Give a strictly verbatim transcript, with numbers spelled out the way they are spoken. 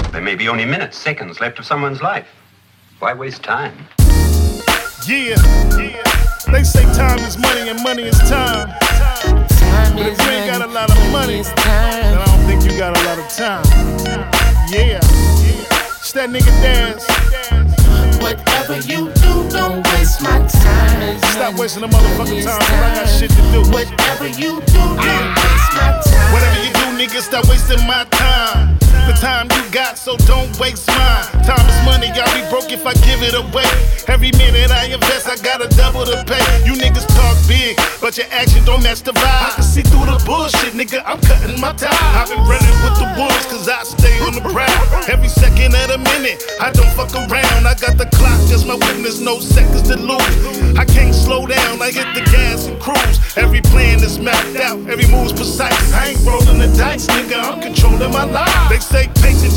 There may be only minutes, seconds left of someone's life. Why waste time? Yeah, yeah. They say time is money and money is time. Time but if is you ain't money, got a lot of money, is then I don't think you got a lot of time. Yeah, it's that nigga dance. Whatever you do, don't waste my time. Stop wasting the motherfucking time, cause I got shit to do. Whatever you do, don't waste my time. Whatever you do, nigga, stop wasting my time. The time you got, so don't waste mine. Time is money, I'll be broke if I give it away. Every minute I invest, I gotta double the pay. You niggas talk big, but your action don't match the vibe. I can see through the bullshit, nigga, I'm cutting my time. I've been running with the wolves, cause I stay on the prowl. Every second of the minute, I don't fuck around. I got the clock, just my witness, no seconds to lose. I can't slow down, I hit the gas and cruise. Every plan is mapped out, every move's precise. I ain't rolling the dice, nigga, I'm controlling my life. They say patience